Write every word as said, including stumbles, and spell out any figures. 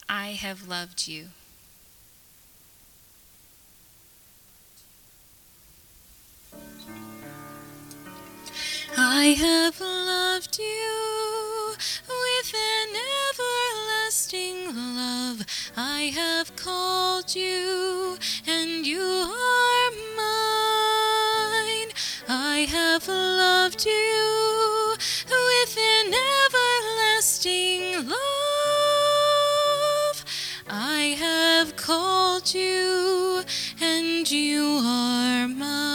I have loved you. I have loved you with an everlasting love. I have called you, and you are mine. I have loved you with an everlasting love. I have called you, and you are mine.